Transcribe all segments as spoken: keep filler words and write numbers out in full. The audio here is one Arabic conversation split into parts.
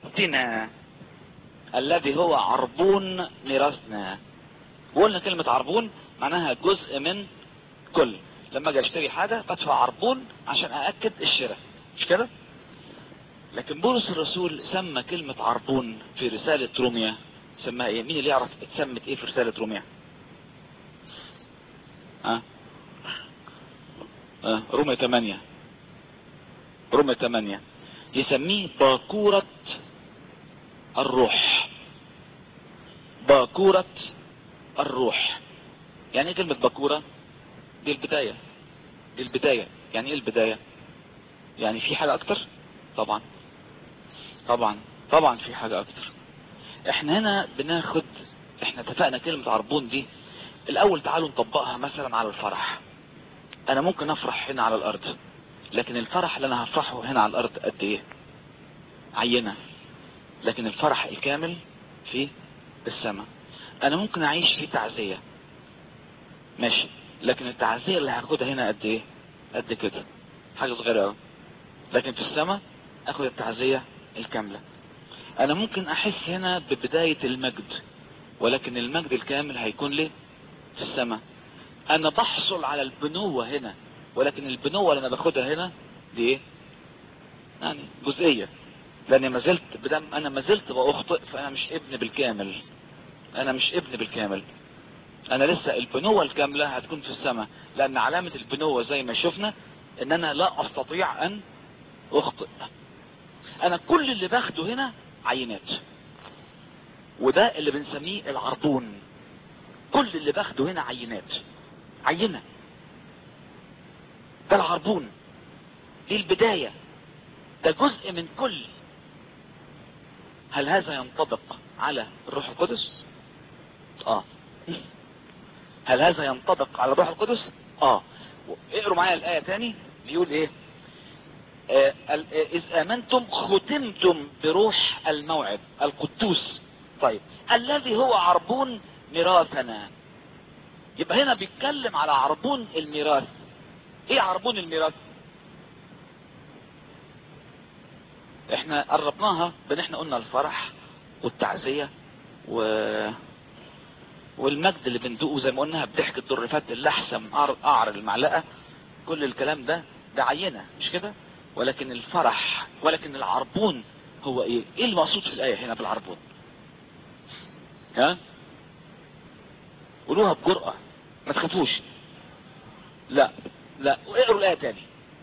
ميراثنا الذي هو عربون ميراثنا. وقلنا كلمة عربون معناها جزء من كل. لما اجي اشتري حاجة بدفع عربون عشان اأكد الشراء، مش كده؟ لكن بولس الرسول سمى كلمة عربون في رسالة روميا سماها ايه؟ مين اللي يعرف اتسمت ايه في رسالة روميا؟ ها؟ أه؟ أه روميا ثمانية، روميا ثمانية يسميه باكورة الروح. باكورة الروح. يعني ايه كلمة باكورة؟ دي البداية، دي البداية. يعني ايه البداية؟ يعني في حاجة اكتر؟ طبعا طبعا طبعا في حاجة اكتر. احنا هنا بناخد، احنا اتفقنا كلمة عربون دي الاول تعالوا نطبقها مثلا على الفرح. انا ممكن افرح هنا على الارض، لكن الفرح اللي انا هفرحه هنا على الارض قد ايه؟ عينة. لكن الفرح الكامل في السماء. انا ممكن اعيش في تعزية ماشي، لكن التعزية اللي هاخدها هنا قد ايه؟ قد كده، حاجة صغيرة قوي. لكن في السماء اخد التعزية الكاملة. انا ممكن احس هنا ببداية المجد، ولكن المجد الكامل هيكون ليه في السماء. انا بحصل على البنوة هنا، ولكن البنوة اللي انا باخدها هنا دي ايه؟ يعني جزئية، لاني ما زلت بدم انا ما زلت باخطئ، فانا مش ابن بالكامل. انا مش ابن بالكامل، انا لسه البنوة الكاملة هتكون في السماء. لان علامة البنوة زي ما شفنا ان انا لا استطيع ان اخطئ. انا كل اللي باخده هنا عينات، وده اللي بنسميه العربون. كل اللي باخده هنا عينات، عينة. ده العربون، دي البداية، ده جزء من كل. هل هذا ينطبق على الروح القدس؟ اه. هل هذا ينطبق على الروح القدس؟ اه. اقروا معايا الآية تاني، بيقول ايه؟ آه اذ امنتم ختمتم بروح الموعد القدوس. طيب الذي هو عربون ميراثنا. يبقى هنا بيتكلم على عربون الميراث. ايه عربون الميراث؟ احنا قربناها بان احنا قلنا الفرح والتعزية و... والمجد اللي بندوقه زي ما قلنا بضحك الضر فات اللحسم قعر المعلقة. كل الكلام ده ده عينة، مش كده؟ ولكن الفرح، ولكن العربون هو ايه؟ ايه المقصود في الآية هنا بالعربون؟ ها؟ قولوها بجرأة، ما تخافوش. لا لا، اقروا الآية تاني.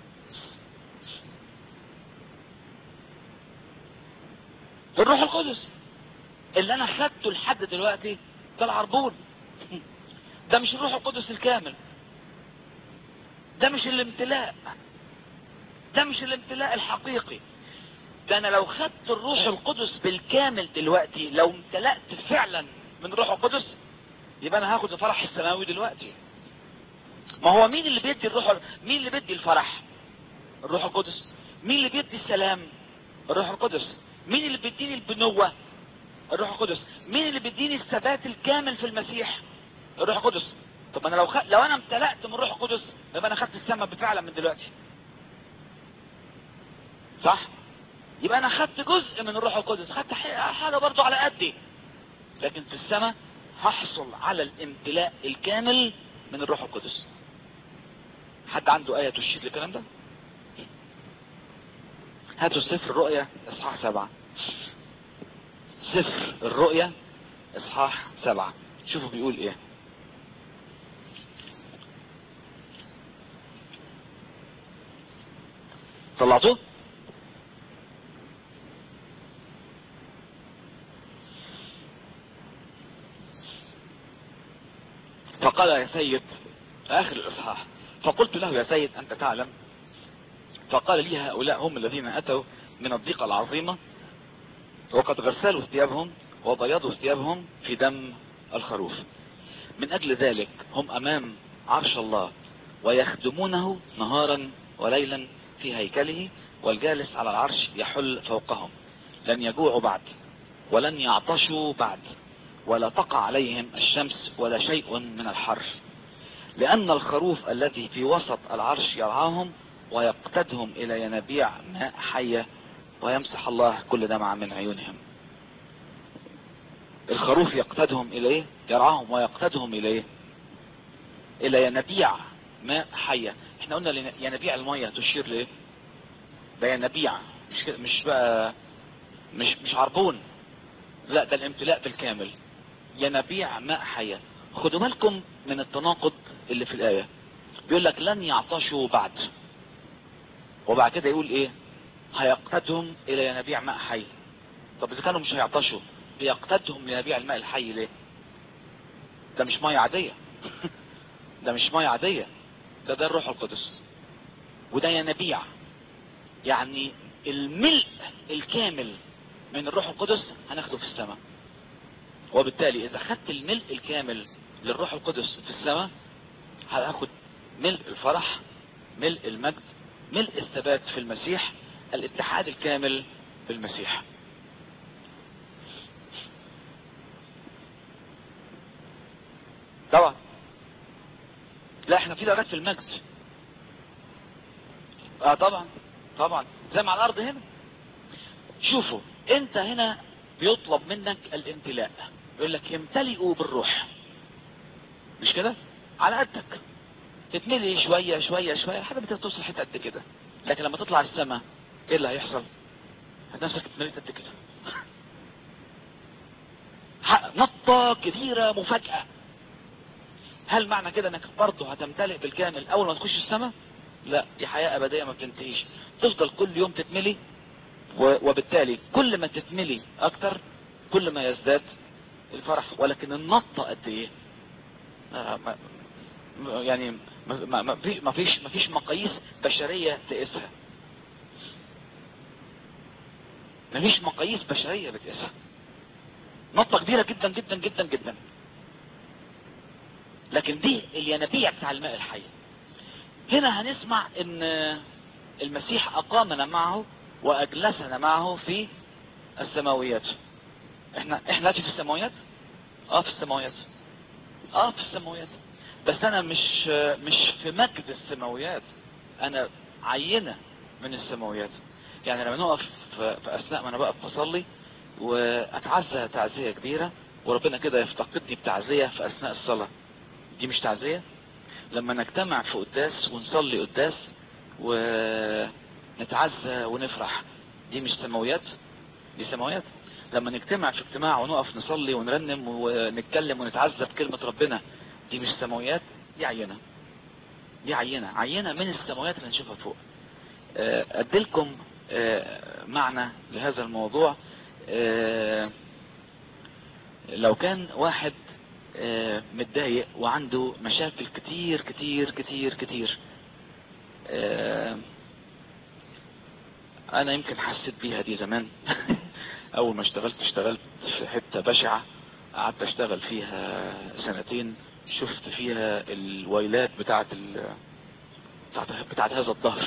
الروح القدس اللي انا خدته لحد دلوقتي ده العربون. ده مش الروح القدس الكامل، ده مش الامتلاء، ده مش الامتلاء الحقيقي. ده انا لو خدت الروح القدس بالكامل دلوقتي، لو امتلأت فعلا من الروح القدس، يبقى انا هاخد الفرح السماوي دلوقتي. ما هو مين اللي بيدي الروح؟ مين اللي بيدي الفرح؟ الروح القدس. مين اللي بيدي السلام؟ الروح القدس. مين اللي بيديني البنوة؟ الروح القدس. مين اللي بيديني الثبات الكامل في المسيح؟ الروح القدس. طب انا لو خ... لو انا امتلأت من الروح القدس، يبقى انا خدت السماء فعلا من دلوقتي، صح؟ يبقى انا خدت جزء من الروح القدس، خدت حاجة برضو على قدي، لكن في السماء هحصل على الامتلاء الكامل من الروح القدس. حد عنده آية تشير للكلام ده؟ هاتوا سفر الرؤيا اصحاح سبعة. سفر الرؤيا اصحاح سبعة، شوفوا بيقول ايه. طلعتوه؟ فقال يا سيد، اخر الاصحاح، فقلت له يا سيد انت تعلم. فقال لي هؤلاء هم الذين اتوا من الضيقة العظيمة، وقد غسلوا ثيابهم وبيضوا ثيابهم في دم الخروف. من اجل ذلك هم امام عرش الله، ويخدمونه نهارا وليلا في هيكله، والجالس على العرش يحل فوقهم. لن يجوعوا بعد، ولن يعطشوا بعد، ولا تقع عليهم الشمس ولا شيء من الحر، لأن الخروف الذي في وسط العرش يرعاهم ويقتدهم إلى ينابيع ماء حية ويمسح الله كل دمعة من عيونهم. الخروف يقتدهم اليه، يرعاهم ويقتدهم اليه الى ينابيع ماء حية. احنا قلنا ينابيع المية تشير لايه؟ ده ينابيع، مش مش بقى مش مش عربون، لا ده الامتلاء بالكامل. ينابيع ماء حية. خدوا بالكم من التناقض اللي في الآية. بيقول لك لن يعطشوا بعد، وبعد كده يقول ايه؟ هيقتدهم الى ينابيع ماء حي. طب اذا كانوا مش هيعطشوا بيقتدهم لينابيع الماء الحي ليه؟ ده مش مية عادية ده مش مية عادية، ده ده الروح القدس، وده ينابيع، يعني الملء الكامل من الروح القدس هناخده في السماء. وبالتالي اذا خدت الملء الكامل للروح القدس في السماء هاخد ملء الفرح، ملء المجد، ملء الثبات في المسيح، الاتحاد الكامل بالمسيح. طبعا لا احنا في درجات في المجد. اه طبعا طبعا زي ما على الارض هنا. شوفوا انت هنا بيطلب منك الامتلاء، يقول لك يمتلئوا بالروح، مش كده؟ على قدك تتملي شوية شوية شوية لحد ما توصل حتة قد كده. لكن لما تطلع السماء ايه اللي هيحصل؟ هتنفسك اتمليت قد كده نطة كبيرة مفاجأة. هل معنى كده انك برضه هتمتلئ بالكامل اول ما تخش السماء؟ لا، دي حياة ابدية ما بتنتهيش، تفضل كل يوم تتملي، وبالتالي كل ما تتملي اكتر كل ما يزداد الفرح. ولكن النطة قد ايه؟ يعني ما ما ما فيش ما فيش مقاييس بشرية تقيسها، ما فيش مقاييس بشرية بتقيسها. نطة كبيرة جدا جدا جدا جدا. لكن دي الينابيع بتاع الماء الحي. هنا هنسمع ان المسيح اقامنا معه واجلسنا معه في السماويات. احنا احنا في السماويات، اه في السماويات، اه في السماويات. بس انا مش مش في مجد السماويات، انا عينة من السماويات. يعني لما نقف في اثناء ما انا بقف بصلي واتعزى تعزية كبيرة وربنا كده يفتقدني بتعزية في اثناء الصلاة، دي مش تعزية؟ لما نجتمع في قداس ونصلي قداس ونتعزى ونفرح، دي مش سماويات؟ دي سماويات. لما نجتمع في اجتماع ونقف نصلي ونرنم ونتكلم ونتعزى بكلمة ربنا، دي مش سماويات؟ دي عينة، دي عينة عينة من السماويات اللي نشوفها فوق. اديلكم معنى لهذا الموضوع. لو كان واحد متضايق وعنده مشاكل كتير كتير كتير كتير، انا يمكن حسيت بيها دي زمان اول ما اشتغلت اشتغلت في حتة بشعة، قعدت اشتغل فيها سنتين، شفت فيها الويلات بتاعت ال بتاعت, بتاعت هذا الظهر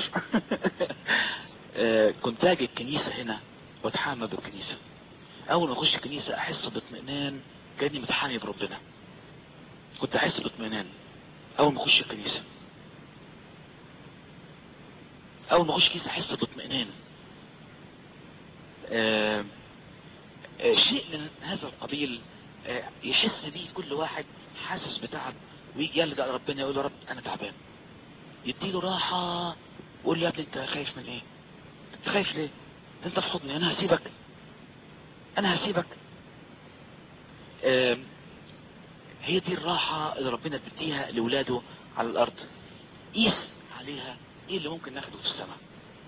كنت اجي الكنيسة هنا واتحامى بالكنيسة. اول ما اخش الكنيسة احس باطمئنان كاني متحامي بربنا. كنت احس باطمئنان اول ما اخش الكنيسة، اول ما اخش الكنيسة احس باطمئنان. آه آه شيء من هذا القبيل آه يحس بيه كل واحد حاسس بتعب ويجي يلجأ ربنا يقول له رب انا تعبان، يديله راحة. ويقول له يا ابني انت خايف من ايه؟ انت خايف ليه؟ انت في حضني، انا هسيبك، انا هسيبك. آه هي دي الراحة اللي ربنا بيديها لولاده على الارض. قيس عليها ايه اللي ممكن ناخده في السماء.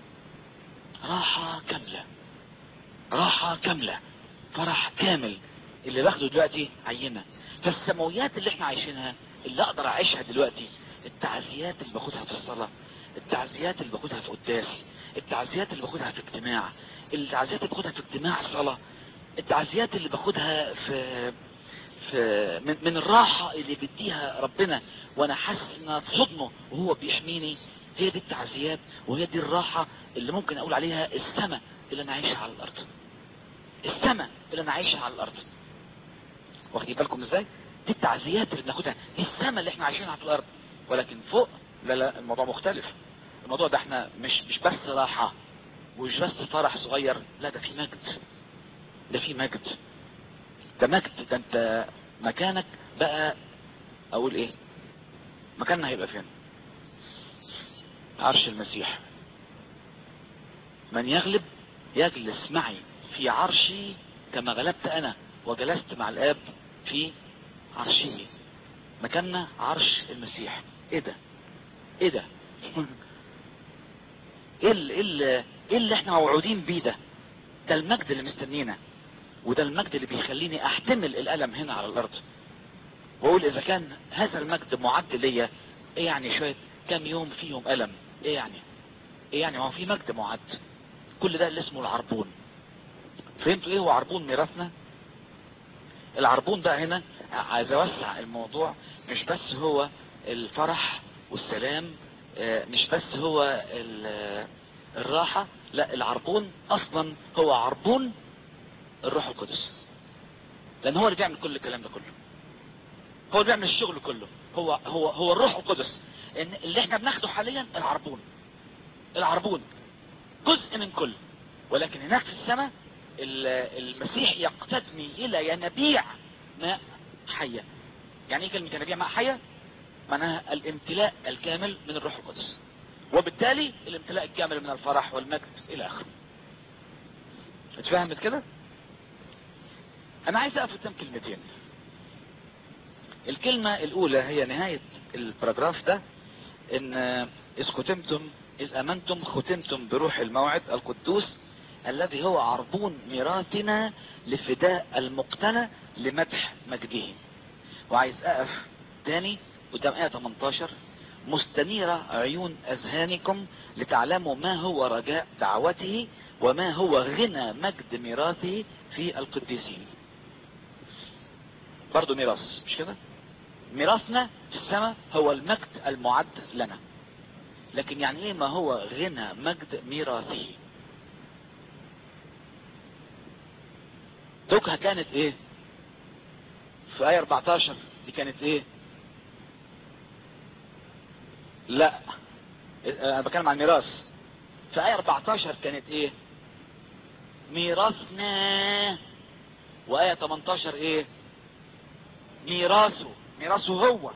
راحة كاملة، راحة كاملة، فرح كامل. اللي باخده دلوقتي عينة. فالسماويات اللي احنا عايشينها اللي اقدر اعيشها دلوقتي، التعزيات اللي باخدها في الصلاة، التعزيات اللي باخدها في قداس، التعزيات اللي باخدها في اجتماع، التعزيات اللي باخدها في اجتماع الصلاة، التعزيات اللي باخدها في في من, من الراحة اللي بيديها ربنا وانا حاسس ان في حضنه وهو بيحميني. هي دي التعزيات وهي دي الراحة اللي ممكن اقول عليها السماء اللي انا عايشها على الارض. السماء اللي انا عايشها على الارض. واخدين بالكم ازاي؟ دي التعزيات اللي بناخدها، دي السماء اللي احنا عايشينها في الارض. ولكن فوق لا لا، الموضوع مختلف. الموضوع ده احنا مش مش بس راحة ومش بس فرح صغير، لا ده في مجد، ده في مجد، ده مجد، ده انت مكانك بقى، اقول ايه مكاننا هيبقى فين؟ عرش المسيح. من يغلب يجلس معي في عرشي كما غلبت انا وجلست مع الاب في عرشه. مكاننا عرش المسيح. ايه ده ايه ده ايه اللي, إيه اللي, إيه اللي احنا موعودين بيه ده؟ ده المجد اللي مستنينا، وده المجد اللي بيخليني احتمل الالم هنا على الارض، واقول اذا كان هذا المجد معد ليا، ايه يعني شوية كام يوم فيهم الم؟ ايه يعني ايه يعني هو في مجد معد؟ كل ده اللي اسمه العربون. فهمتوا ايه هو عربون ميراثنا؟ العربون بقى هنا عايز اوسع الموضوع، مش بس هو الفرح والسلام، مش بس هو الراحة، لا العربون اصلا هو عربون الروح القدس، لان هو اللي بيعمل كل الكلام ده كله، هو اللي بيعمل الشغل كله، هو هو هو الروح القدس. ان اللي احنا بناخده حاليا العربون، العربون جزء من كل، ولكن هناك في السماء المسيح يقتدني الى ينابيع ماء حية. يعني ايه كلمة ينابيع ماء حية؟ معناها الامتلاء الكامل من الروح القدس، وبالتالي الامتلاء الكامل من الفرح والمجد الى اخره. اتفهمت كده؟ انا عايز اقف قدام كلمتين. الكلمة الاولى هي نهاية البراجراف ده، ان اذ ختمتم اذ امنتم ختمتم بروح الموعد القدوس الذي هو عربون ميراثنا لفداء المقتنى لمدح مجده. وعايز اقف تاني قدام آية تمنتاشر، مستنيرة عيون اذهانكم لتعلموا ما هو رجاء دعوته وما هو غنى مجد ميراثه في القديسين. برضو ميراث، مش كده؟ ميراثنا في السماء هو المجد المعد لنا، لكن يعني ايه ما هو غنى مجد ميراثه؟ دوكها كانت ايه في آية اربعتاشر؟ دي كانت ايه؟ لا انا بتكلم عن ميراث. في آية اربعتاشر كانت ايه؟ ميراثنا. وآية تمنتاشر ايه؟ ميراثه، ميراثه هو.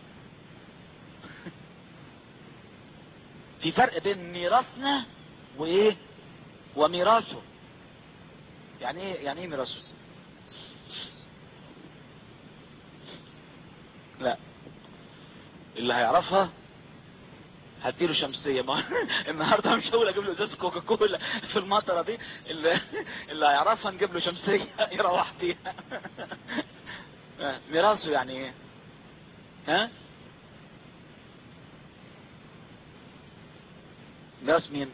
في فرق بين ميراثنا وايه وميراثه. يعني ايه يعني ايه ميراثه؟ لا اللي هيعرفها هديله شمسية. ما النهاردة مش هقول اجيب له ازازة كوكا كولا في المطرة دي، اللي, اللي هيعرفها نجيب له شمسية يروح فيها. ميراثه يعني ايه؟ ها؟ ميراث مين؟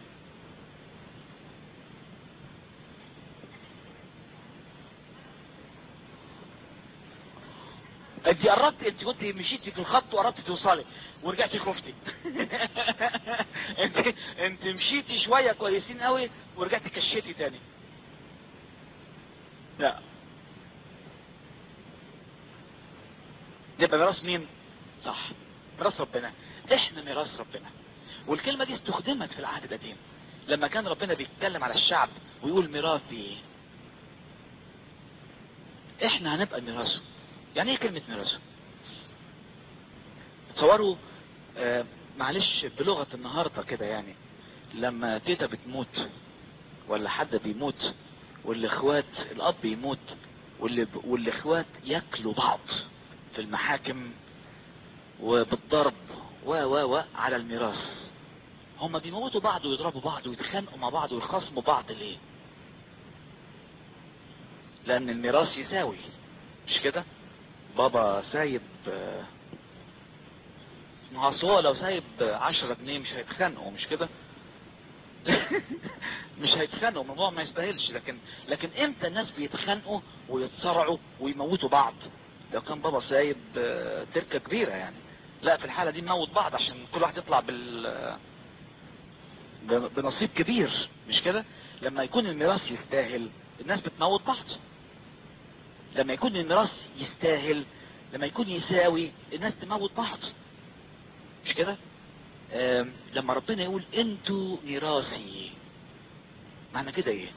انت قربت، انت كنت مشيتي في الخط وقربت توصلي ورجعتي خفتي. انت انت مشيتي شوية كويسين قوي ورجعتي كشيتي تاني. لا يبقى ميراث مين؟ صح، ميراث ربنا. احنا ميراث ربنا. والكلمة دي استخدمت في العهد القديم لما كان ربنا بيتكلم على الشعب ويقول ميراثي. احنا هنبقى ميراثه. يعني ايه كلمة ميراثه؟ تصوروا آه معلش بلغة النهاردة كده، يعني لما تيتا بتموت ولا حد بيموت والاخوات الاب بيموت واللي والاخوات ياكلوا بعض في المحاكم وبالضرب و و و على الميراث، هما بيموتوا بعض ويضربوا بعض ويتخانقوا مع بعض ويخاصموا بعض ليه؟ لان الميراث يساوي، مش كده؟ بابا سايب، ما هو لو سايب عشرة جنيه مش هيتخانقوا، مش كده؟ مش هيتخانقوا، الموضوع ما يستاهلش. لكن لكن امتى الناس بيتخانقوا ويتصارعوا ويموتوا بعض؟ لو كان بابا سايب تركة كبيرة يعني، لا في الحالة دي نموت بعض عشان كل واحد يطلع بال بنصيب كبير، مش كده؟ لما يكون الميراث يستاهل الناس بتموت بعض. لما يكون الميراث يستاهل، لما يكون يساوي، الناس تموت بعض، مش كده؟ لما ربنا يقول انتوا ميراثي، معنى كده ايه؟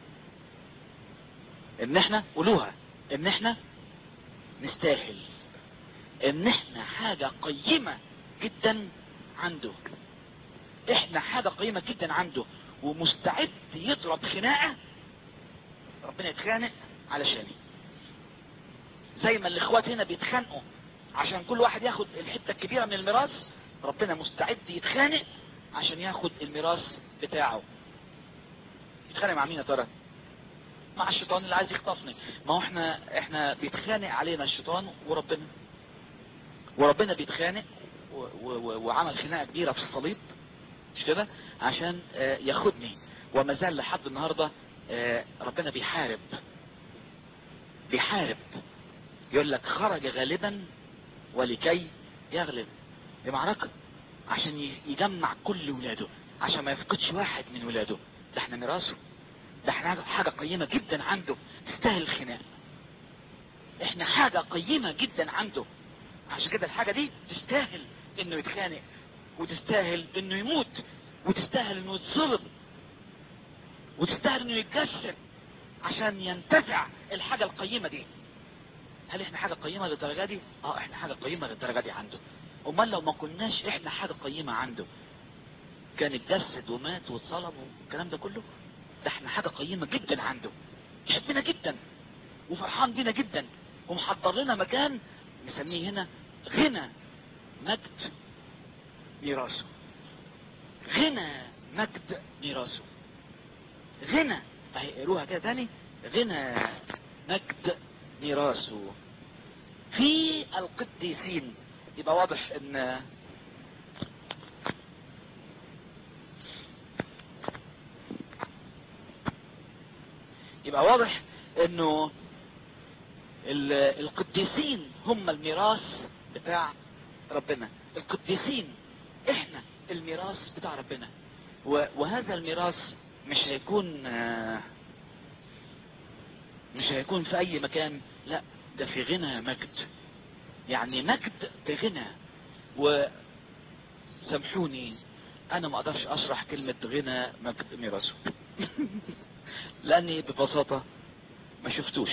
ان احنا قولوها، ان احنا نستاهل، ان احنا حاجة قيمة جدا عنده، احنا حاجة قيمة جدا عنده ومستعد يضرب خناقة ربنا يتخانق علشاني. زي ما الاخوات هنا بيتخانقوا عشان كل واحد ياخد الحتة الكبيرة من الميراث، ربنا مستعد يتخانق عشان ياخد الميراث بتاعه. يتخانق مع مين يا ترى؟ مع الشيطان اللي عايز يخطفني. ما هو احنا احنا بيتخانق علينا الشيطان وربنا، وربنا بيتخانق و... و... وعمل خناقة كبيرة في الصليب، مش كده؟ عشان آه ياخدني. وما زال لحد النهاردة آه ربنا بيحارب بيحارب يقول لك خرج غالبا ولكي يغلب. دي معركة عشان يجمع كل ولاده، عشان ما يفقدش واحد من ولاده. ده احنا ميراثه، ده احنا حاجة قيمة جدا عنده تستاهل الخناق. احنا حاجة قيمة جدا عنده، عشان كده الحاجة دي تستاهل انه يتخانق، وتستاهل انه يموت، وتستاهل انه يتصلب، وتستاهل انه يتجسد عشان ينتفع الحاجة القيمة دي. هل احنا حاجة قيمة للدرجة دي؟ اه احنا حاجة قيمة للدرجة دي عنده. امال لو ما كناش احنا حاجة قيمة عنده كان اتجسد ومات واتصلب والكلام ده كله؟ ده احنا حاجة قيمة جدا عنده، يحبنا جدا وفرحان بينا جدا، ومحضر لنا مكان نسميه هنا غنى مجد ميراثه. غنى مجد ميراثه. غنى، اقروها كده تاني، غنى مجد ميراثه في القديسين. يبقى واضح ان يبقى واضح انه القديسين هم الميراث بتاع ربنا. القديسين احنا الميراث بتاع ربنا، وهذا الميراث مش هيكون مش هيكون في اي مكان، لا ده في غنى مجد. يعني مجد بغنى. وسامحوني انا ما اقدرش اشرح كلمة غنى مجد ميراثه لاني ببساطة ما شفتوش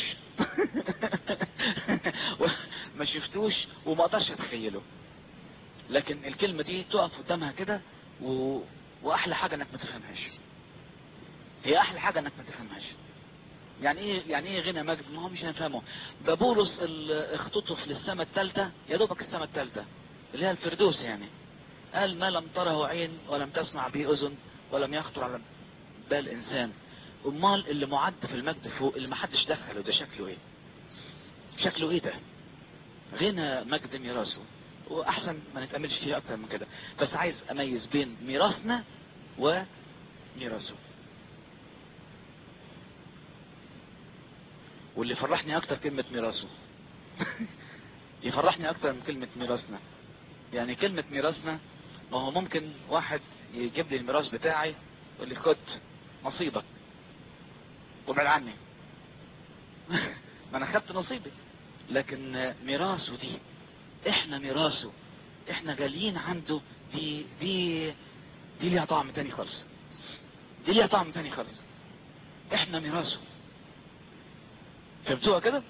ما شفتوش وما اقدرش اتخيله. لكن الكلمة دي تقف قدامها كده و... واحلى حاجة انك ما تفهمهاش. هي احلى حاجة انك ما تفهمهاش. يعني ايه يعني ايه غنى مجد؟ ما هو مش هنفهمه. ده بولس اللي اختطف للسماء الثالثة، يا دوبك السماء الثالثة اللي هي الفردوس، يعني قال ما لم تره عين ولم تسمع به اذن ولم يخطر على بال انسان. امال اللي معد في المجد فوق اللي ما حدش دخله ده شكله ايه؟ شكله ايه ده؟ غنى مجد ميراثه. واحسن ما نتأملش فيه اكتر من كده، بس عايز اميز بين ميراثنا وميراثه. واللي فرحني اكتر كلمة ميراثه يفرحني اكتر من كلمة ميراثنا. يعني كلمة ميراثنا، ما هو ممكن واحد يجيب لي الميراث بتاعي يقول لي خد نصيبك وابعد عني ما انا خدت نصيبي. لكن ميراثه دي احنا ميراثه، احنا غاليين عنده، دي دي دي ليها طعم تاني خالص. دي ليها طعم تاني خالص. احنا ميراثه. فهمتوها كده؟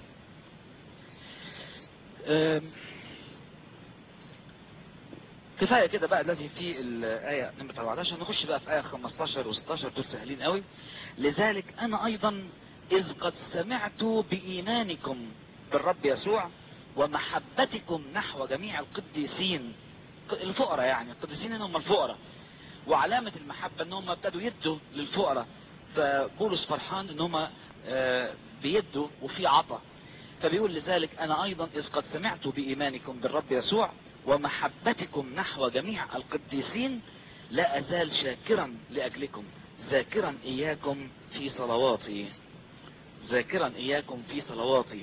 كفاية كده بقى الذي في الآية نمرة أربعتاشر. نخش بقى في آية خمستاشر وستاشر، دول سهلين قوي. لذلك أنا أيضا إذ قد سمعت بإيمانكم بالرب يسوع ومحبتكم نحو جميع القديسين، الفقراء يعني القديسين هم الفقراء، وعلامة المحبة انهم ابتدوا يدوا للفقراء. فبولس فرحان انهم بيدوا وفي عطا. فبيقول لذلك انا ايضا اذ قد سمعت بايمانكم بالرب يسوع ومحبتكم نحو جميع القديسين لا ازال شاكرا لاجلكم ذاكرا اياكم في صلواتي. ذاكرا اياكم في صلواتي.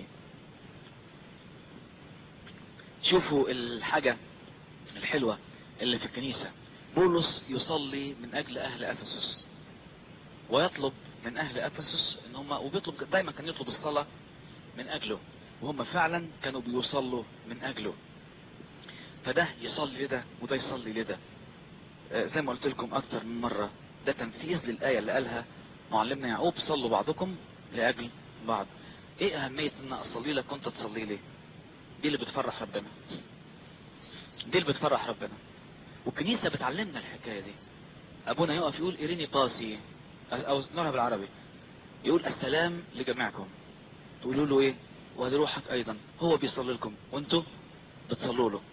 شوفوا الحاجة الحلوة اللي في الكنيسة. بولس يصلي من اجل اهل افسس ويطلب من اهل افسس ان هم، وبيطلب دايما كان يطلب الصلاة من اجله، وهم فعلا كانوا بيصلوا من اجله. فده يصلي لده وده يصلي لده. آه زي ما قلت لكم اكتر من مرة، ده تنفيذ للآية اللي قالها معلمنا يعقوب صلوا بعضكم لاجل بعض. ايه اهمية ان اصلي لك وانت تصلي لي؟ دي اللي بتفرح ربنا، دي اللي بتفرح ربنا. والكنيسة بتعلمنا الحكاية دي. ابونا يقف يقول اريني باسي، او نقولها بالعربي، يقول السلام لجميعكم، تقولوا له ايه؟ ولروحك ايضا. هو بيصلي لكم وانتوا بتصلوا له.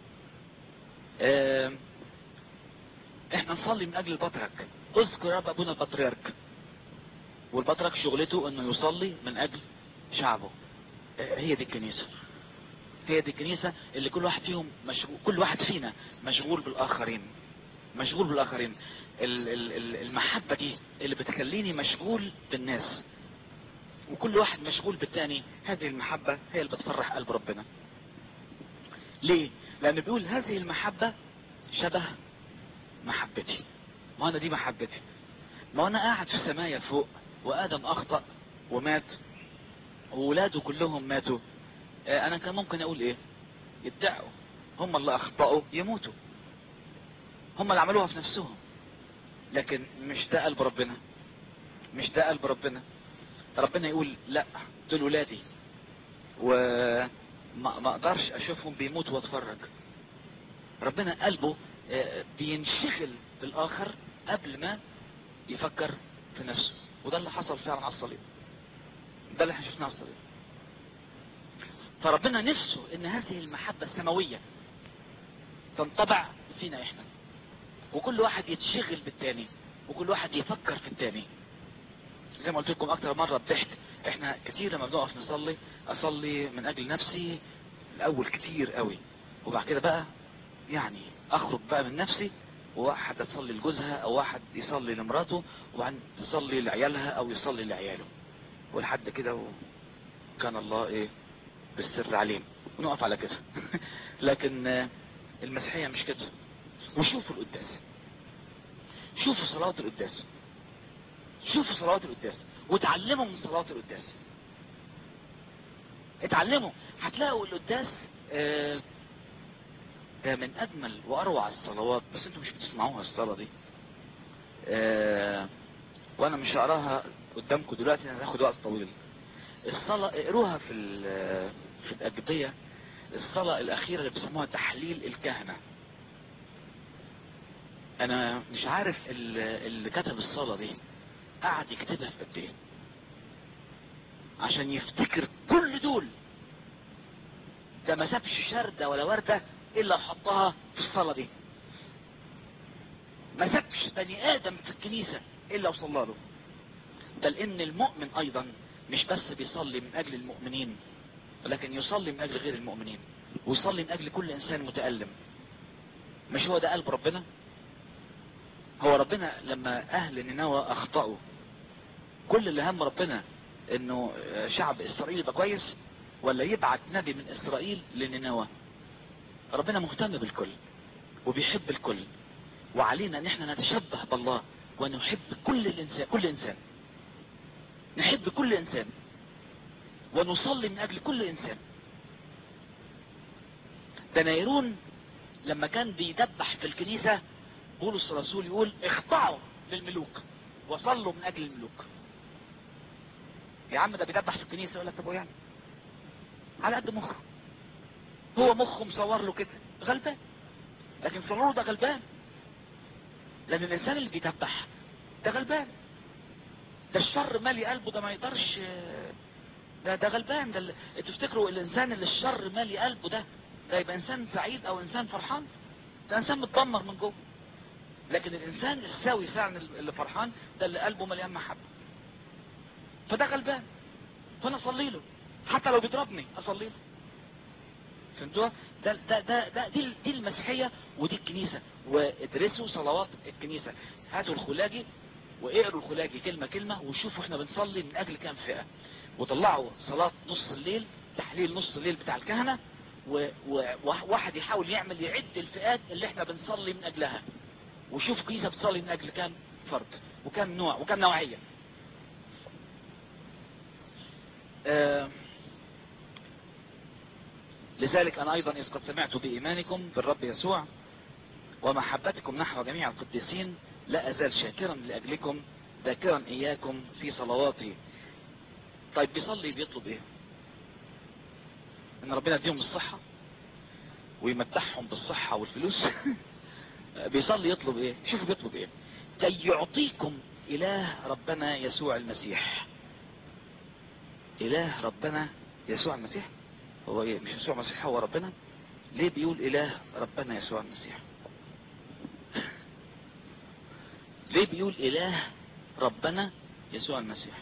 اه احنا نصلي من اجل البطرك، اذكر رب ابونا البطريرك، والبطرك شغلته انه يصلي من اجل شعبه. اه هي دي الكنيسة، هي دي الكنيسة اللي كل واحد فيهم مشغول، كل واحد فينا مشغول بالاخرين، مشغول بالاخرين. المحبة دي اللي بتخليني مشغول بالناس، وكل واحد مشغول بالتاني. هذه المحبة هي اللي بتفرح قلب ربنا. ليه؟ لان بيقول هذه المحبة شبه محبتي. ما انا دي محبتي، ما انا قاعد في السماية فوق وادم اخطأ ومات وولاده كلهم ماتوا. اه انا كان ممكن اقول ايه؟ يدعوا هم اللي اخطأوا يموتوا، هم اللي عملوها في نفسهم. لكن مش ده قلب ربنا، مش ده قلب ربنا. ربنا يقول لا، دول ولادي وما ما اقدرش اشوفهم بيموتوا واتفرج. ربنا قلبه بينشغل بالاخر قبل ما يفكر في نفسه. وده اللي حصل فعلا على الصليب، ده اللي احنا شفناه على الصليب. فربنا نفسه ان هذه المحبة السماوية تنطبع فينا احنا، وكل واحد يتشغل بالتاني، وكل واحد يفكر في التاني. زي ما قلت لكم اكتر مرة بضحك، احنا كتير لما بنقف نصلي، اصلي من اجل نفسي الاول كتير قوي، وبعد كده بقى يعني اخرج بقى من نفسي، وواحد تصلي لجوزها او واحد يصلي لمراته، وبعدين تصلي لعيالها او يصلي لعياله، ولحد كده وكان الله ايه بالسر عليم، ونقف على كده. لكن المسيحية مش كده. وشوفوا القداس، شوفوا صلاة القداس، شوفوا صلاة القداس وتعلموا من صلاة القداس. اتعلموا، هتلاقوا القداس اه ده من اجمل واروع الصلوات، بس انتوا مش بتسمعوها الصلاة دي. اه وانا مش هقراها قدامكم دلوقتي، انا هاخد وقت طويل. الصلاة اقروها في في الاجبية، الصلاة الاخيرة اللي بيسموها تحليل الكهنة. انا مش عارف اللي كتب الصلاة دي قعد يكتبها في قد ايه عشان يفتكر كل دول. ده ما سابش شردة ولا وردة الا حطها في الصلاة دي، ما سابش بني ادم في الكنيسة الا وصلى له. بل ان المؤمن ايضا مش بس بيصلي من اجل المؤمنين، ولكن يصلي من اجل غير المؤمنين، ويصلي من اجل كل انسان متألم. مش هو ده قلب ربنا؟ هو ربنا لما اهل نينوى اخطأوا، كل اللي هم ربنا انه شعب اسرائيل يبقى كويس، ولا يبعت نبي من اسرائيل لنينوى؟ ربنا مهتم بالكل وبيحب الكل، وعلينا ان احنا نتشبه بالله ونحب كل الانسان، كل انسان نحب كل انسان ونصلي من اجل كل انسان. ده نيرون لما كان بيدبح في الكنيسة، بولس الرسول يقول اخضعوا للملوك وصلوا من اجل الملوك. يا عم ده بيدبح في الكنيسة، يقول لك طب يعني على قد مخه، هو مخه مصور له كده غلبان، لكن صوره ده غلبان، لان الانسان اللي بيدبح ده غلبان، ده الشر مالي قلبه، ده ما يقدرش، ده ده غلبان. ده تفتكروا الانسان اللي الشر مالي قلبه ده ده يبقى انسان سعيد او انسان فرحان؟ ده انسان متدمر من جوه. لكن الانسان السوي فعلا اللي فرحان ده اللي قلبه مليان محبه، فده غلبان. فانا اصلي له حتى لو بيضربني، اصلي له. فهمتوا؟ ده ده ده, ده دي, دي المسيحيه ودي الكنيسه. وادرسوا صلوات الكنيسه، هاتوا الخلاجي واقروا الخلاجي كلمه كلمه، وشوفوا احنا بنصلي من اجل كام فئه، وطلعوا صلاه نص الليل، تحليل نص الليل بتاع الكهنه، وواحد يحاول يعمل يعد الفئات اللي احنا بنصلي من اجلها، وشوف كنيسه بتصلي من اجل كام فرد وكام نوع وكام نوعيه. آه لذلك انا ايضا اذ قد سمعت بايمانكم بالرب يسوع ومحبتكم نحو جميع القديسين لا ازال شاكرا لاجلكم ذاكرا اياكم في صلواتي. طيب بيصلي بيطلب ايه؟ ان ربنا يديهم الصحة ويمتعهم بالصحة والفلوس. بيصلي يطلب ايه؟ شوفوا بيطلب ايه. كي يعطيكم اله ربنا يسوع المسيح. اله ربنا يسوع المسيح هو ايه؟ مش يسوع المسيح هو ربنا؟ ليه بيقول اله ربنا يسوع المسيح؟ ليه بيقول اله ربنا يسوع المسيح؟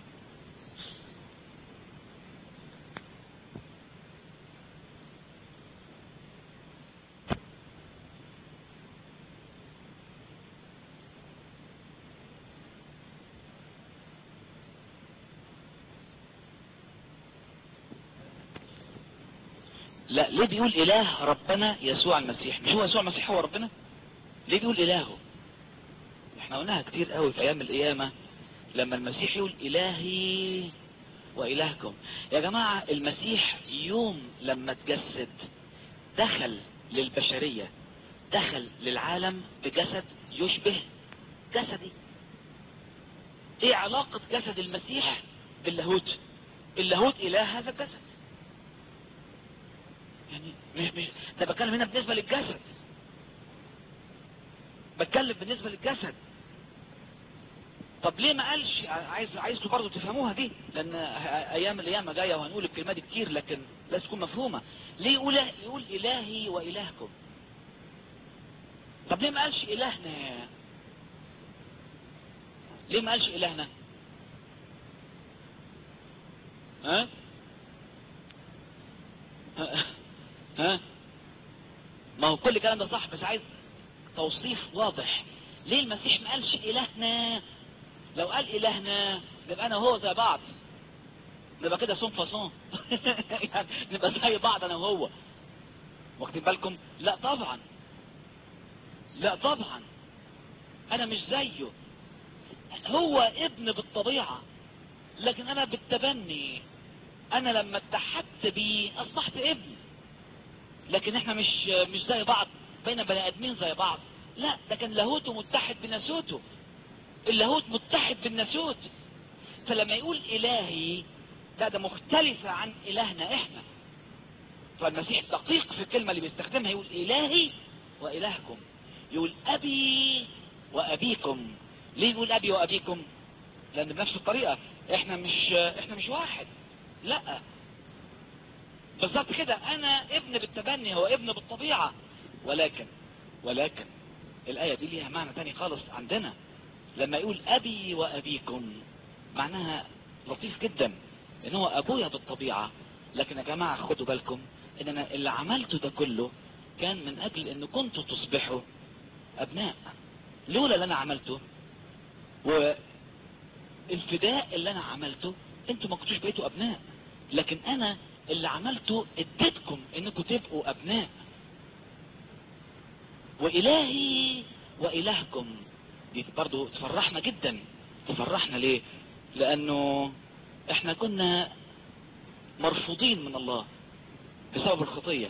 لا، ليه بيقول اله ربنا يسوع المسيح؟ مش هو يسوع المسيح هو ربنا؟ ليه بيقول الهه؟ احنا قلناها كتير قوي في ايام القيامة لما المسيح يقول الهي والهكم. يا جماعة المسيح يوم لما اتجسد دخل للبشرية، دخل للعالم بجسد يشبه جسدي. ايه علاقة جسد المسيح باللاهوت؟ اللاهوت اله هذا الجسد. يعني مش مش ده بتكلم هنا بالنسبة للجسد، بتكلم بالنسبة للجسد. طب ليه ما قالش؟ عايز عايزكم برضه تفهموها دي، لان ايام القيامة جاية وهنقول الكلمة دي كتير لكن لازم تكون مفهومة. ليه يقول يقول الهي والهكم؟ طب ليه ما قالش الهنا؟ ليه ما قالش الهنا؟ ها ها, ها؟ ما هو كل الكلام ده صح بس عايز توصيف واضح. ليه المسيح ما قالش الهنا؟ لو قال الهنا نبقى انا وهو زي بعض، نبقى كده صون فاصون. يعني نبقى زي بعض انا وهو، واخدين بالكم؟ لا طبعا، لا طبعا، انا مش زيه. هو ابن بالطبيعة لكن انا بالتبني. انا لما اتحدت بيه اصبحت ابن، لكن احنا مش مش زي بعض، بين بني ادمين زي بعض. لا، ده كان لاهوته متحد بناسوته، اللاهوت متحد بالناسوت. فلما يقول الهي ده ده مختلفة عن الهنا احنا. فالمسيح دقيق في الكلمة اللي بيستخدمها، يقول الهي والهكم، يقول ابي وابيكم. ليه يقول ابي وابيكم؟ لان بنفس الطريقة احنا مش احنا مش واحد. لا بالظبط كده، انا ابن بالتبني، هو ابن بالطبيعة. ولكن ولكن الآية دي ليها معنى تاني خالص عندنا. لما يقول ابي وابيكم معناها لطيف جدا، ان هو ابويا بالطبيعة. لكن يا جماعة خدوا بالكم ان انا اللي عملته ده كله كان من اجل ان كنتوا تصبحوا ابناء. لولا اللي انا عملته والفداء اللي انا عملته انتوا ما كنتوش بقيتوا ابناء، لكن انا اللي عملته اديتكم انكم تبقوا ابناء. والهي والهكم دي برضو تفرحنا جدا. تفرحنا ليه؟ لانه احنا كنا مرفوضين من الله بسبب الخطية.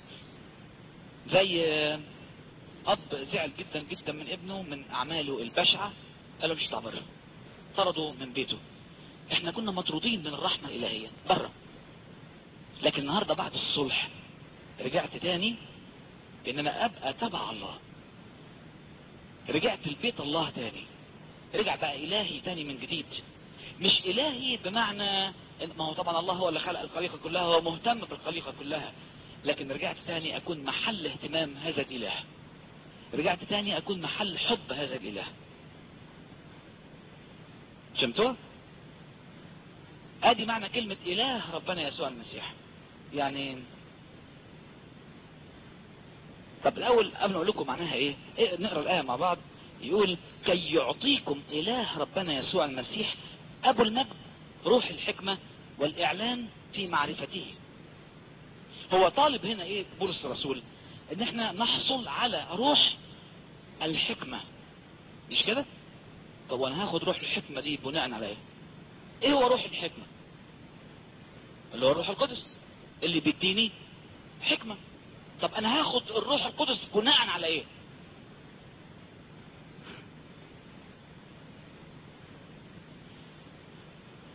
زي اب زعل جدا جدا من ابنه من اعماله البشعة، قال له مش هتطلع بره، طردوا من بيته. احنا كنا مطرودين من الرحمة الالهية بره، لكن النهاردة بعد الصلح رجعت تاني ان انا ابقى تبع الله، رجعت البيت الله تاني، رجع بقى الهي تاني من جديد. مش الهي بمعنى ما هو طبعا الله هو اللي خلق الخليقة كلها، هو مهتم بالخليقة كلها، لكن رجعت تاني اكون محل اهتمام هذا الاله، رجعت تاني اكون محل حب هذا الاله. فهمتوا؟ ادي معنى كلمة اله ربنا يسوع المسيح. يعني طب الاول قبل اقول لكم معناها ايه, إيه نقرأ الايه مع بعض. يقول كي يعطيكم اله ربنا يسوع المسيح ابو المجد روح الحكمة والاعلان في معرفته. هو طالب هنا ايه بولس الرسول؟ ان احنا نحصل على روح الحكمة، مش كده؟ طب وانا هاخد روح الحكمة دي بناء على ايه؟ ايه هو روح الحكمة؟ اللي هو الروح القدس اللي بيديني حكمة. طب انا هاخد الروح القدس بناء على ايه؟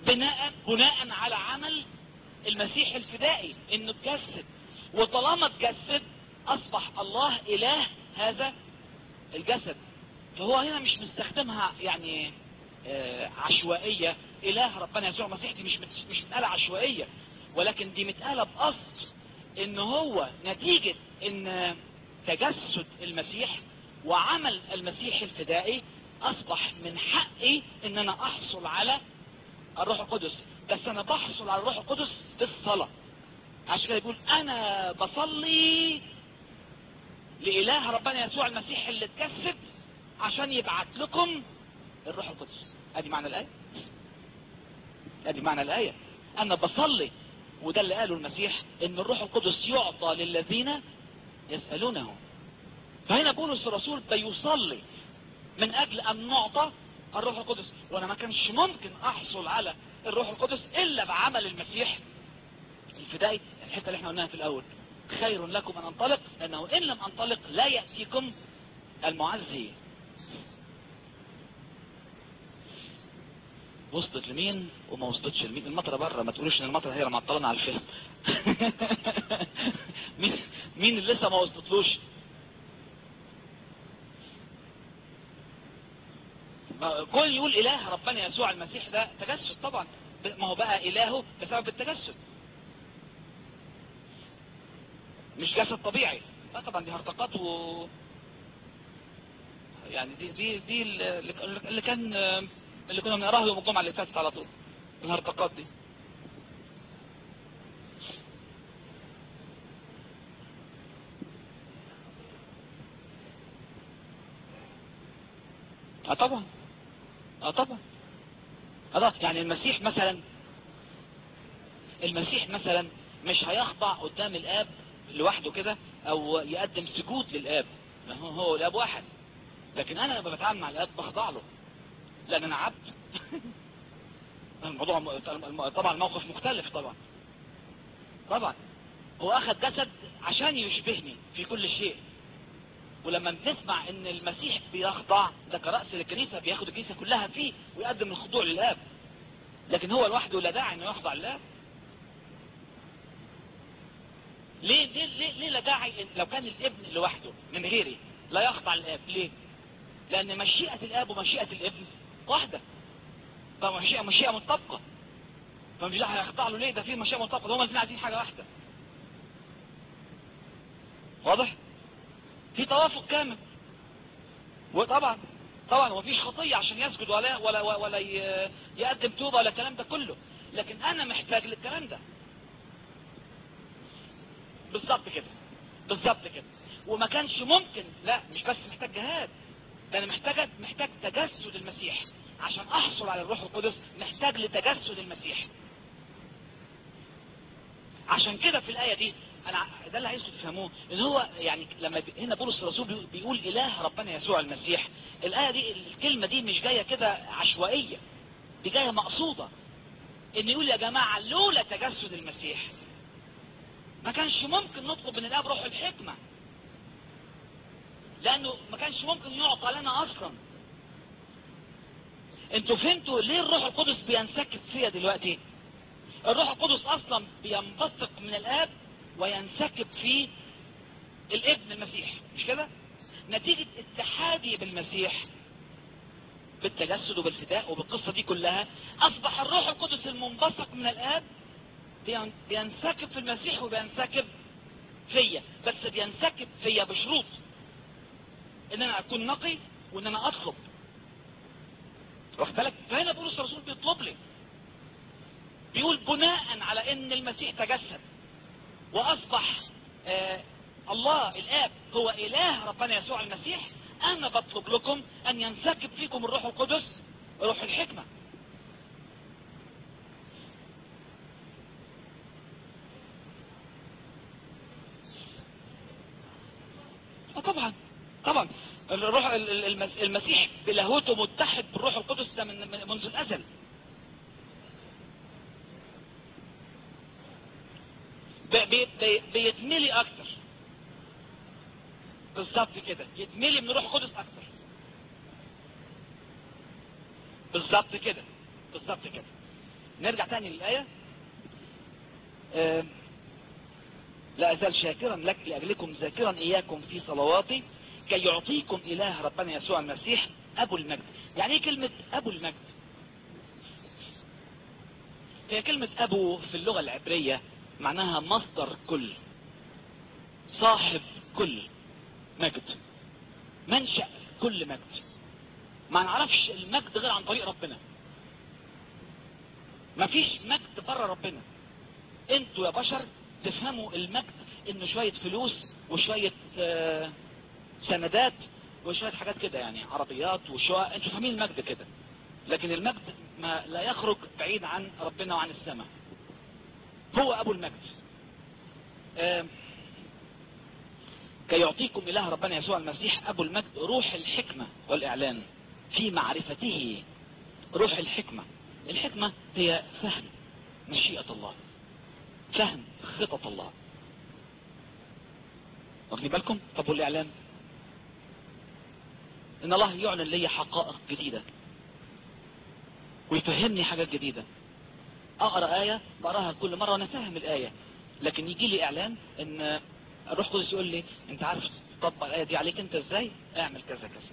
بناء بناء على عمل المسيح الفدائي انه اتجسد، وطالما اتجسد اصبح الله اله هذا الجسد. فهو هنا مش مستخدمها يعني آه عشوائية. اله ربنا يسوع المسيح دي مش مش متقالة عشوائية، ولكن دي متقالة باصل ان هو نتيجة ان تجسد المسيح وعمل المسيح الفدائي اصبح من حقي ان انا احصل على الروح القدس. بس انا بحصل على الروح القدس بالصلاة. عشان كده يقول انا بصلي لإله ربنا يسوع المسيح اللي اتجسد عشان يبعت لكم الروح القدس. ادي معنى الآية، ادي معنى الآية. انا بصلي، وده اللي قاله المسيح ان الروح القدس يعطى للذين يسألونه. فهنا بولس الرسول بيصلي من اجل ان نعطى الروح القدس، وانا ما كانش ممكن احصل على الروح القدس الا بعمل المسيح الفدائي. الحته اللي احنا قلناها في الاول، خير لكم ان انطلق لانه ان لم انطلق لا ياتيكم المعزي. وصلت لمين وما وصلتش لمين؟ المطره بره، ما تقولوش ان المطره هي اللي معطلنا على الفهم. مين مين اللي لسه ما وصلتلوش؟ كل يقول اله ربنا يسوع المسيح ده تجسد طبعا، ما هو بقى الهه بسبب التجسد، مش جسد طبيعي. لا طبعا دي هرطقات و يعني دي دي دي اللي كان اللي كنا بنقراها يوم الجمعه اللي فاتت على طول، الهرطقات دي. اه طبعا اه طبعا اه يعني المسيح مثلا المسيح مثلا مش هيخضع قدام الاب لوحده كده او يقدم سجود للاب، ما هو هو الاب واحد. لكن انا لما بتعامل مع الاب بخضع له لان انا عبد. الموضوع طبعا الموقف مختلف طبعا. طبعا هو اخذ جسد عشان يشبهني في كل شيء، ولما بنسمع ان المسيح بيخضع ده كرأس للكنيسة بياخد الكنيسة كلها فيه ويقدم الخضوع للاب، لكن هو لوحده لا داعي انه يخضع للاب. ليه ليه ليه, ليه لا داعي؟ لو كان الابن لوحده من غيري لا يخضع للاب، ليه؟ لان مشيئة الاب ومشيئة الابن واحدة، فمشيئة مشيئة مطابقة، فمش لا هيخضع له ليه؟ ده فيه مشيئة مطابقة، هما الاثنين عايزين حاجة واحدة. واضح؟ في توافق كامل. وطبعا طبعا مفيش خطية عشان يسجد ولا ولا ولا يقدم توبة ولا الكلام ده كله، لكن انا محتاج للكلام ده. بالظبط كده بالظبط كده. وما كانش ممكن، لا مش بس محتاج جهاد، ده انا محتاج محتاج تجسد المسيح عشان احصل على الروح القدس، محتاج لتجسد المسيح. عشان كده في الآية دي انا ده اللي عايزكم تفهموه، ان هو يعني لما هنا بولس الرسول بيقول اله ربنا يسوع المسيح، الآية دي الكلمة دي مش جاية كده عشوائية، دي جاية مقصودة. ان يقول يا جماعة لولا تجسد المسيح ما كانش ممكن نطلب من الاب روح الحكمة، لانه ما كانش ممكن يعطى لنا اصلا. انتوا فهمتوا ليه الروح القدس بينسكب فيها دلوقتي؟ الروح القدس اصلا بينبثق من الاب وينسكب في الابن المسيح، مش كده؟ نتيجة اتحادي بالمسيح بالتجسد وبالفداء وبالقصة دي كلها، اصبح الروح القدس المنبثق من الاب بينسكب في المسيح وبينسكب فيا، بس بينسكب فيا بشروط ان انا اكون نقي وان انا اطلب. واخد بالك؟ فهنا بولس الرسول بيطلب لي، بيقول بناء على ان المسيح تجسد واصبح آه الله الاب هو اله ربنا يسوع المسيح، انا بطلب لكم ان ينسكب فيكم الروح القدس روح الحكمة. اه طبعا طبعا الروح المسيح بلاهوته متحد بالروح القدس ده من منذ الازل. بي بي بيتملي اكتر. بالظبط كده، يتملي من روح القدس اكتر. بالظبط كده بالظبط كده. نرجع تاني للآية. آه لا أزال شاكرا لك لأجلكم ذاكرا إياكم في صلواتي كي يعطيكم إله ربنا يسوع المسيح أبو المجد. يعني إيه كلمة أبو المجد؟ هي كلمة أبو في اللغة العبرية معناها مصدر كل، صاحب كل مجد، منشأ كل مجد. ما نعرفش المجد غير عن طريق ربنا، مفيش مجد بره ربنا. انتوا يا بشر تفهموا المجد انه شوية فلوس وشوية آه سندات وشوية حاجات كده، يعني عربيات وشقق، انتوا فاهمين المجد كده. لكن المجد ما لا يخرج بعيد عن ربنا وعن السماء. هو ابو المجد. آه كي يعطيكم اله ربنا يسوع المسيح ابو المجد روح الحكمة والاعلان في معرفته. روح الحكمة، الحكمة هي فهم مشيئة الله، فهم خطط الله. واخدين بالكم؟ طب والاعلان؟ ان الله يعلن لي حقائق جديدة ويفهمني حاجات جديدة. اقرأ آية بقراها كل مرة وانا فاهم الآية، لكن يجي لي اعلان ان الروح القدس يقول لي انت عارف تطبق الآية دي عليك انت ازاي؟ اعمل كذا كذا.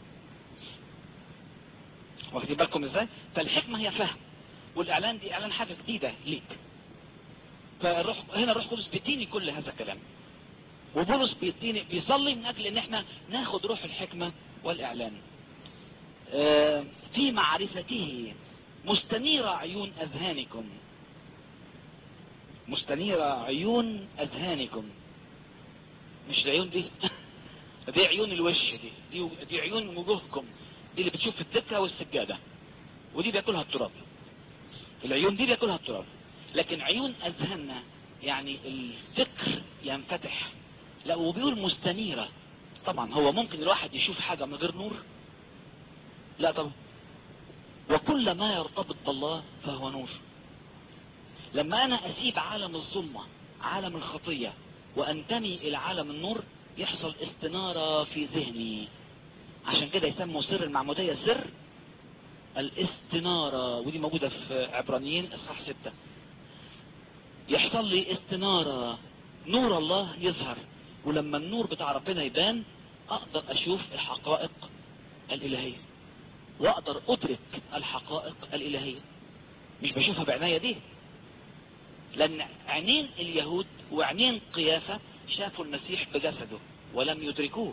واخدين بالكم ازاي؟ فالحكمة هي فهم، والاعلان دي اعلان حاجة جديدة ليك. فالروح هنا الروح القدس بيديني كل هذا الكلام، وبولس بيديني بيصلي من اجل ان احنا ناخد روح الحكمة والاعلان. اه في معرفته مستنيرة عيون اذهانكم. مستنيرة عيون اذهانكم، مش العيون دي دي عيون الوش، دي دي, دي عيون وجوهكم، دي اللي بتشوف في الدكة والسجادة، ودي بياكلها التراب. العيون دي بياكلها التراب، لكن عيون اذهاننا يعني الفكر ينفتح. لا وبيقول مستنيرة. طبعا هو ممكن الواحد يشوف حاجة من غير نور؟ لا طبعا. وكل ما يرتبط بالله فهو نور. لما انا اسيب عالم الظلمة، عالم الخطية، وانتمي الى عالم النور، يحصل استنارة في ذهني. عشان كده يسموا سر المعمودية سر الاستنارة، ودي موجودة في عبرانيين اصحاح ستة. يحصل لي استنارة، نور الله يظهر، ولما النور بتاع ربنا يبان اقدر اشوف الحقائق الالهية، واقدر ادرك الحقائق الالهية. مش بشوفها بعناية دي، لان عينين اليهود وعينين قيافة شافوا المسيح بجسده ولم يدركوه،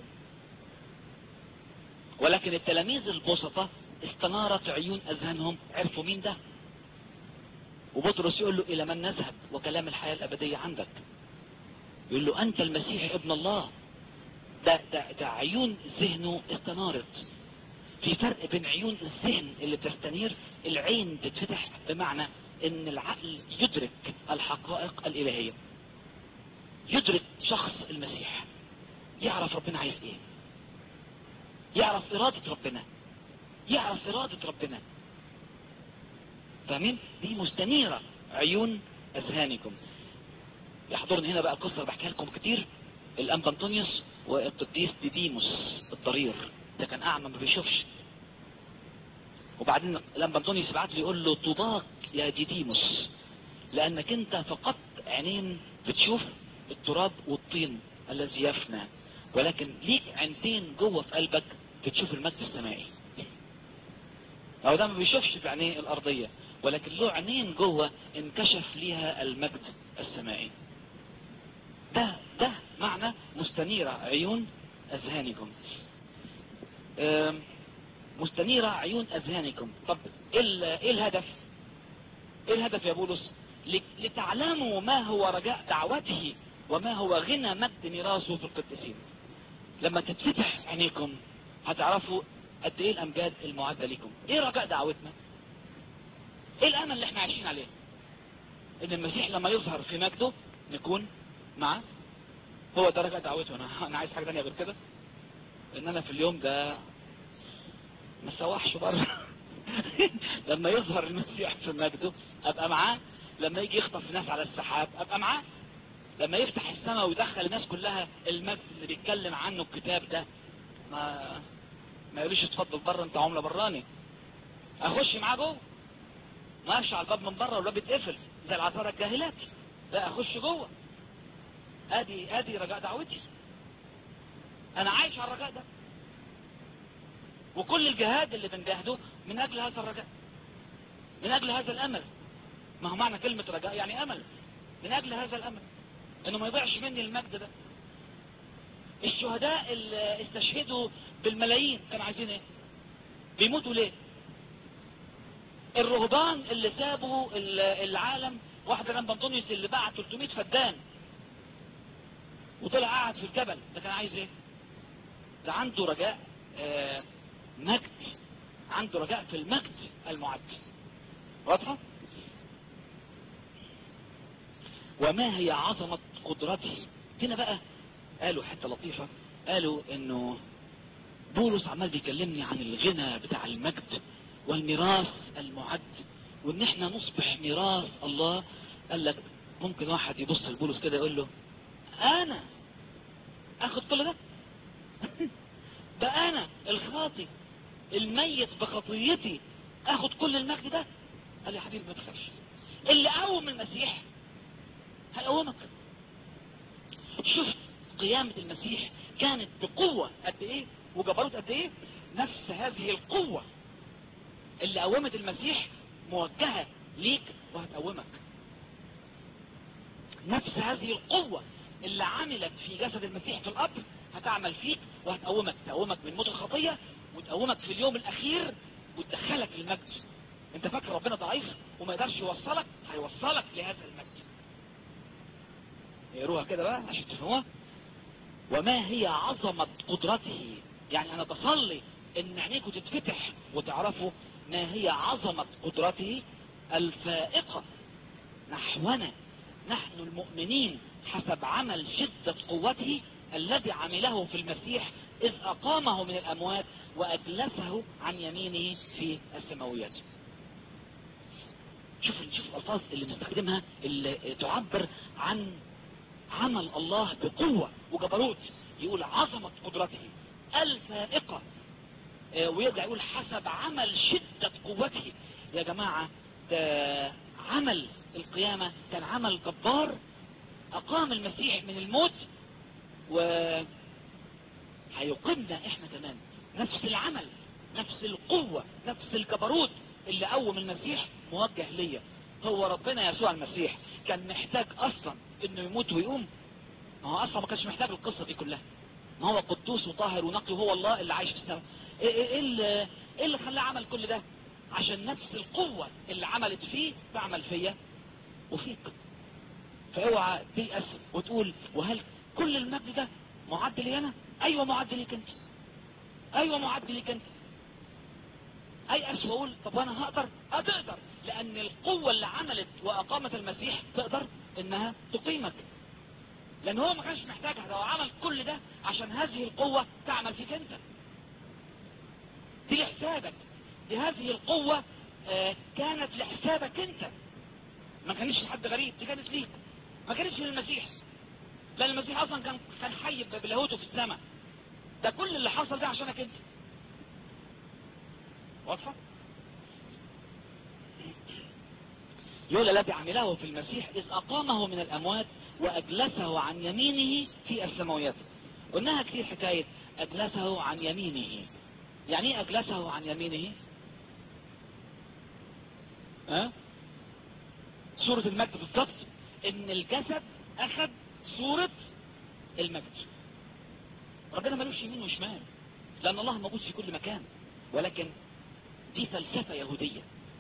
ولكن التلاميذ البسطة استنارت عيون اذهانهم، عرفوا مين ده. وبطرس يقول له الى من نذهب وكلام الحياة الابدية عندك؟ يقول له انت المسيح ابن الله. ده, ده, ده عيون ذهنه استنارت. في فرق بين عيون الذهن اللي بتستنير، العين بتفتح بمعنى ان العقل يدرك الحقائق الالهية، يدرك شخص المسيح، يعرف ربنا عايز ايه، يعرف ارادة ربنا، يعرف ارادة ربنا. فاهمين؟ دي مستنيرة عيون اذهانكم. يحضرني هنا بقى قصة بحكيها لكم كتير. الانبا انطونيوس والقديس ديديموس الضرير، ده كان اعمى ما بيشوفش. وبعدين الانبا انطونيوس بعت لي يقول له طوباك يا ديديموس، لانك انت فقدت عينين بتشوف التراب والطين الذي يفنى، ولكن ليك عينتين جوه في قلبك بتشوف المجد السمائي. او ده ما بيشوفش بعينيه الارضية، ولكن له عينين جوه انكشف ليها المجد السمائي. ده ده معنى مستنيرة عيون اذهانكم. مستنيرة عيون اذهانكم. طب ايه الهدف؟ ايه الهدف يا بولس؟ لتعلموا ما هو رجاء دعوته وما هو غنى مجد ميراثه في القديسين. لما تتفتح عينيكم هتعرفوا قد ايه الامجاد المعدة لكم. ايه رجاء دعوتنا؟ ايه الامل اللي احنا عايشين عليه؟ ان المسيح لما يظهر في مجده نكون معه. هو ده رجاء دعوته. انا انا عايز حاجة تانية غير كده؟ ان انا في اليوم ده ما سواحش بره لما يظهر المسيح في مجده ابقى معاه. لما يجي يخطف الناس على السحاب ابقى معاه. لما يفتح السماء ويدخل الناس كلها المجد اللي بيتكلم عنه الكتاب ده، ما ما يقوليش اتفضل بره انت عملة براني، اخش معاه جوه. ما اقفش على الباب من بره والباب يتقفل زي العذارى الجاهلات، لا اخش جوه. ادي ادي رجاء دعوتي، انا عايش على الرجاء ده، وكل الجهاد اللي بنجاهده من اجل هذا الرجاء، من اجل هذا الامل. ما هو معنى كلمة رجاء يعني امل، من اجل هذا الامل انه ما يضيعش مني المجد ده. الشهداء اللي استشهدوا بالملايين كانوا عايزين ايه؟ بيموتوا ليه؟ الرهبان اللي سابوا العالم، واحد جنب انطونيوس اللي باع ثلاثمائة فدان وطلع قاعد في الجبل، ده كان عايز ايه؟ ده عنده رجاء آه مجد، عنده رجاء في المجد المعد. واضحة؟ وما هي عظمة قدرته؟ هنا بقى قالوا حتة لطيفة، قالوا انه بولس عمال بيكلمني عن الغنى بتاع المجد والميراث المعد، وان احنا نصبح ميراث الله. قال لك ممكن واحد يبص لبولس كده يقول له انا اخد كل ده؟ ده انا الخاطي الميت بخطيتي اخد كل المجد ده؟ قال لي يا حبيبي ما تخافش، اللي قوم المسيح هيقومك. شفت قيامة المسيح كانت بقوة قد ايه وجبروت قد ايه؟ نفس هذه القوة اللي قومت المسيح موجهة ليك وهتقومك. نفس هذه القوة اللي عملت في جسد المسيح في القبر هتعمل فيك وهتقومك، تقومك من موت الخطية وتقومك في اليوم الاخير وتدخلك للمجد. انت فاكر ربنا ضعيف وما يقدرش يوصلك؟ هيوصلك لهذا المجد. يقروها كده بقى عشان تفهموها. وما هي عظمة قدرته؟ يعني انا بصلي ان عينيكم تتفتح وتعرفوا ما هي عظمة قدرته الفائقة نحونا نحن المؤمنين حسب عمل شدة قوته الذي عمله في المسيح إذ أقامه من الأموات وأجلسه عن يمينه في السماويات. شوف شوف الألفاظ اللي نستخدمها اللي تعبر عن عمل الله بقوة وجبروت. يقول عظمة قدرته الفائقة، آه ويرجع يقول حسب عمل شدة قوته. يا جماعة ده عمل القيامة كان عمل جبار، أقام المسيح من الموت وهيقيمنا احنا كمان نفس العمل، نفس القوة، نفس الجبروت اللي قوم المسيح موجه ليا. هو ربنا يسوع المسيح كان محتاج اصلا انه يموت ويقوم؟ ما هو اصلا ما كانش محتاج القصة دي كلها، ما هو قدوس وطاهر ونقي وهو الله اللي عايش في السماء. ايه ايه اللي, إيه اللي خلاه عمل كل ده؟ عشان نفس القوة اللي عملت فيه تعمل فيا وفيك. فاوعى تيأس وتقول وهل كل المجد ده معد لي انا؟ ايوه معد ليك انت، ايوه معد ليك انت. ايأس واقول طب وانا هقدر؟ هتقدر، لان القوة اللي عملت واقامت المسيح تقدر انها تقيمك، لان هو ما كانش محتاجها، ده هو عمل كل ده عشان هذه القوة تعمل فيك انت. دي لحسابك، دي هذه القوة آه كانت لحسابك انت، ما كانش لحد غريب، دي كانت ليك، ما كانتش للمسيح، لان المسيح اصلا كان كان حي بلاهوته في السماء. ده كل اللي حصل ده عشانك انت. واضحة؟ يقول الذي عمله في المسيح إذ أقامه من الأموات وأجلسه عن يمينه في السماويات. قلناها كتير حكاية أجلسه عن يمينه. يعني ايه أجلسه عن يمينه؟ ها؟ أه؟ صورة المجد بالضبط، إن الجسد أخذ صورة المجد. ربنا ملوش يمين وشمال، لأن الله موجود في كل مكان، ولكن دي فلسفة يهودية،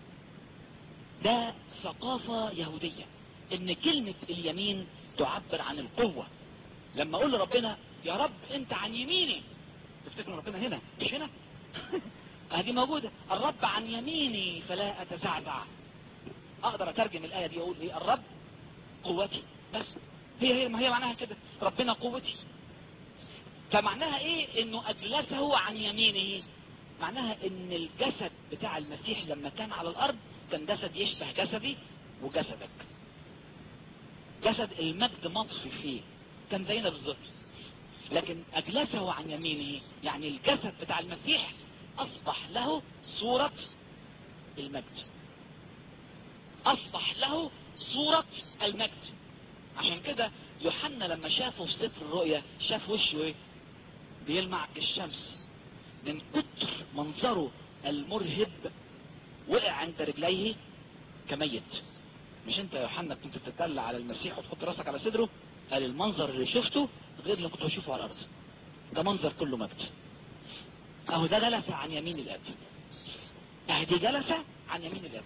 ده ثقافة يهودية، ان كلمة اليمين تعبر عن القوة. لما اقول لربنا يا رب انت عن يميني، تفتكروا ربنا هنا مش هنا؟ هذه موجودة، الرب عن يميني فلا اتزعزع. اقدر اترجم الاية دي اقول ايه؟ الرب قوتي، بس هي هي ما هي معناها كده، ربنا قوتي. فمعناها ايه انه اجلسه عن يمينه؟ معناها ان الجسد بتاع المسيح لما كان على الارض كان جسد يشبه جسدي وجسدك، جسد المجد مطفي فيه، كان زينا بالظبط. لكن اجلسه عن يمينه يعني الجسد بتاع المسيح اصبح له صورة المجد. اصبح له صورة المجد. عشان كده يوحنا لما شافه في سفر الرؤيا شاف وشه ايه؟ بيلمع كالشمس من كتر منظره المرهب، وقع عند رجليه كميت. مش انت يا يوحنا كنت بتتدلع على المسيح وتحط راسك على صدره؟ قال المنظر اللي شفته غير اللي كنت بشوفه على الارض، ده منظر كله مجد. اهو ده جلس عن يمين الاب، اهدي جلسة عن يمين الاب.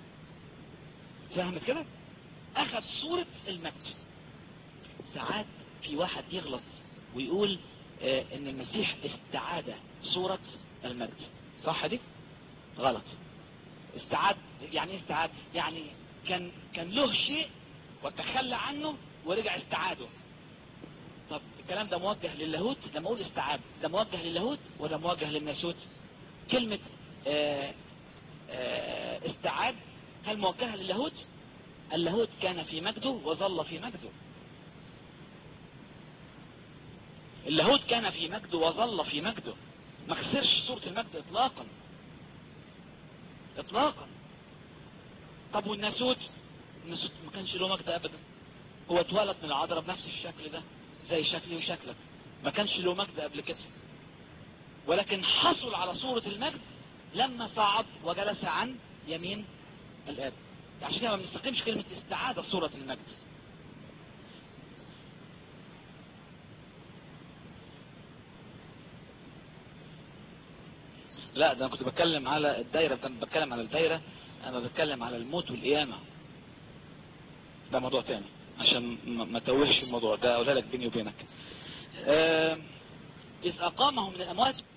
فهمت كده؟ اخذ صورة المجد. ساعات في واحد يغلط ويقول اه ان المسيح استعاد صورة المجد، صح دي؟ غلط. استعاد يعني ايه استعاد؟ يعني كان كان له شيء وتخلى عنه ورجع استعاده. طب الكلام ده موجه للاهوت؟ لما اقول استعاد ده موجه للاهوت ولا موجه للناسوت؟ كلمة اه اه استعاد هل موجهة للاهوت؟ اللاهوت كان في مجده وظل في مجده. اللاهوت كان في مجده وظل في مجده، ما خسرش صورة المجد اطلاقا اطلاقا. طب والناسوت؟ الناسوت ما كانش له مجد ابدا، هو اتولد من العذراء بنفس الشكل ده زي شكلي وشكلك، ما كانش له مجد قبل كده، ولكن حصل على صورة المجد لما صعد وجلس عن يمين الاب. عشان كده ما بنستخدمش كلمة استعادة صورة المجد. لا ده انا كنت بتكلم على الدايرة، كنت بتكلم على الدايرة، انا بتكلم على الموت والقيامة، ده موضوع تاني عشان ما توهش الموضوع ده، اقولها لك بيني وبينك. آه اذ اقامه من الاموات